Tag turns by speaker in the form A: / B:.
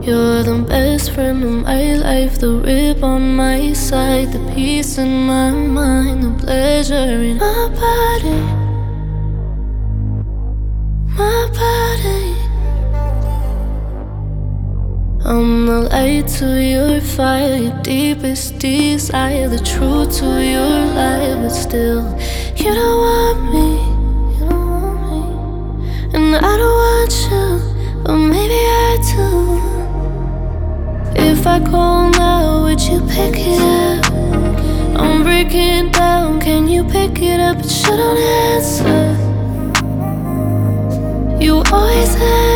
A: You're the best friend of my life, the rib on my side, the peace in my mind, the pleasure in my body, my body. I'm the light to your fire, your deepest desire, the truth to your lie, but still you don't want me, you don't want me, and I don't want you, but maybe I do. If I call now, would you pick it up? I'm breaking down, can you pick it up? But you don't answer. You always answer.